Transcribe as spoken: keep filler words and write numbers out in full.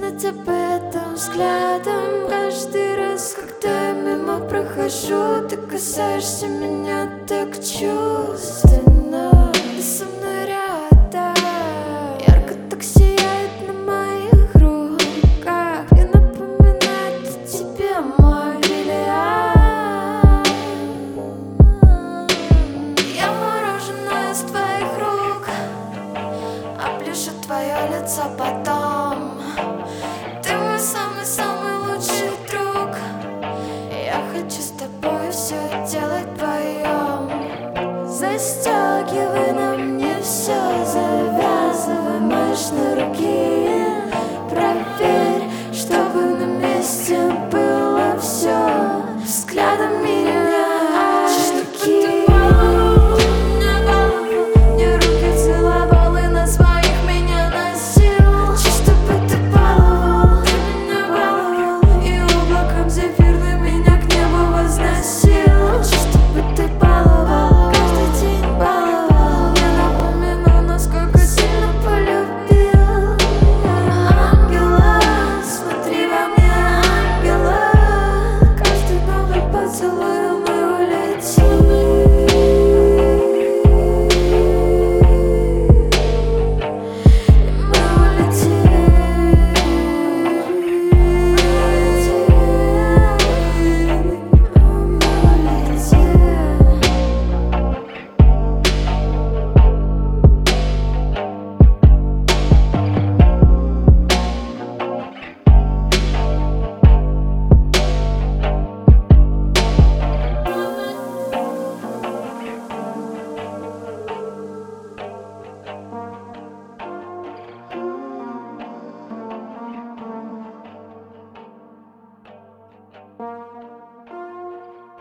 на тебя этим взглядом. Каждый раз, когда мимо прохожу, ты касаешься меня так чувственно. Ты со мной рядом, ярко так сияет на моих руках, и напоминает о тебе мой миллиард. Я мороженое из твоих рук, оближу твое лицо потом.